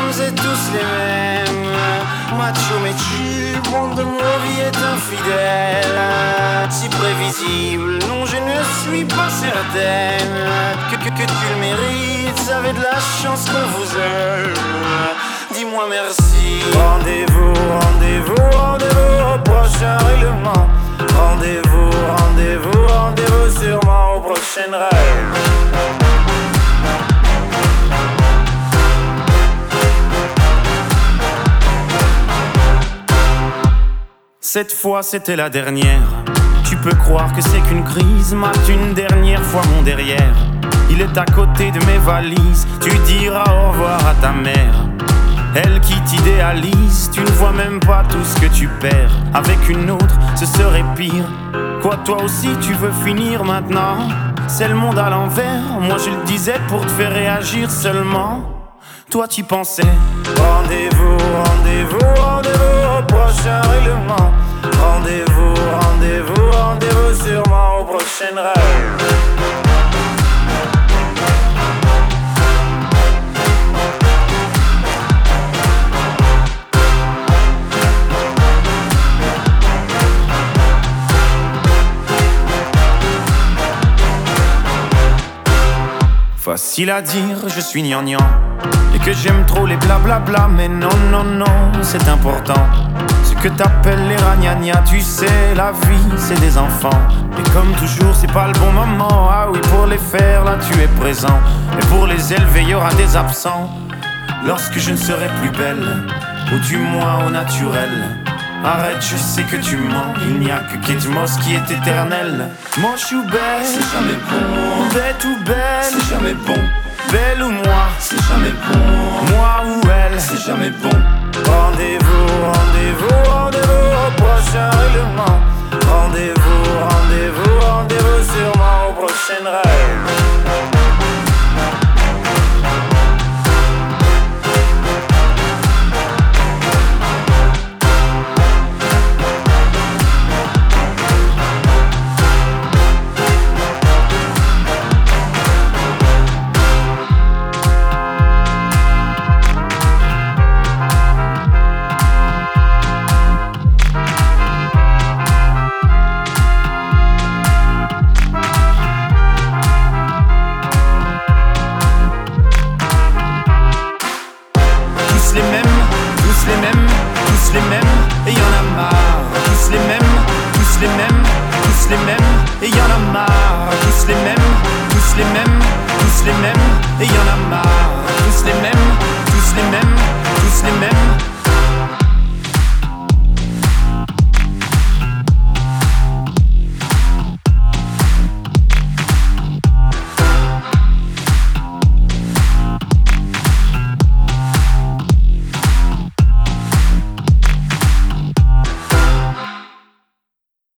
sommes tous les mêmes. Macho mais tu, monde de mon vie est infidèle. Si prévisible, non je ne suis pas certaine que tu le mérites, avez de la chance qu'on vous aime. Dis-moi merci. Rendez-vous, rendez-vous, rendez-vous au prochain règlement. Rendez-vous, rendez-vous, rendez-vous sûrement au prochain rêve. Cette fois c'était la dernière. Tu peux croire que c'est qu'une crise, mate une dernière fois mon derrière. Il est à côté de mes valises, tu diras au revoir à ta mère. Elle qui t'idéalise, tu ne vois même pas tout ce que tu perds. Avec une autre, ce serait pire. Quoi, toi aussi tu veux finir maintenant? C'est le monde à l'envers, moi je le disais pour te faire réagir seulement. Toi tu pensais. Rendez-vous, rendez-vous, rendez-vous au prochain règlement. Rendez-vous, rendez-vous, rendez-vous sûrement au prochain rêve. Facile à dire, je suis gnangnan et que j'aime trop les blablabla. Mais non, non, non, c'est important. Ce que t'appelles les ragnagnas, tu sais, la vie, c'est des enfants. Et comme toujours, c'est pas le bon moment. Ah oui, pour les faire, là, tu es présent. Et pour les élever, y aura des absents. Lorsque je ne serai plus belle, ou du moins au naturel. Arrête, je sais que tu mens. Il n'y a que Kate Moss qui est éternelle. Moche ou belle, c'est jamais bon. Bête ou belle, c'est jamais bon. Belle ou moi, c'est jamais bon. Moi ou elle, c'est jamais bon. Rendez-vous, rendez-vous, rendez-vous au prochain règlement. Rendez-vous, rendez-vous, rendez-vous sûrement au prochain rêve. Les mêmes, et y'en a marre. Tous les mêmes, tous les mêmes, tous les mêmes, et y'en a marre. Tous les mêmes, tous les mêmes, tous les mêmes, et y'en a marre. Tous les mêmes, tous les mêmes, tous les mêmes.